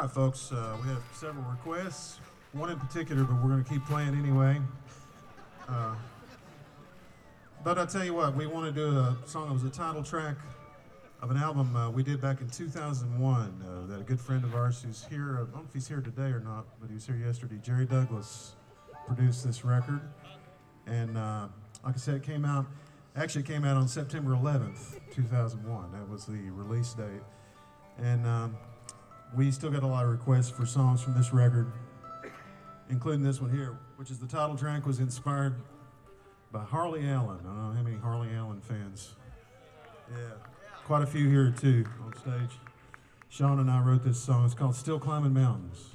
right, folks, we have several requests. One in particular, but we're going to keep playing anyway. Uh, but I tell you what, we want to do a song that was a title track of an album we did back in 2001 that a good friend of ours who's here, I don't know if he's here today or not, but he was here yesterday, Jerry Douglas, produced this record. And like I said, it came out on September 11th, 2001. That was the release date. And we still got a lot of requests for songs from this record, including this one here, which is the title track, was inspired by Harley Allen. I don't know how many Harley Allen fans. Yeah, quite a few here too on stage. Sean and I wrote this song. It's called Still Climbing Mountains.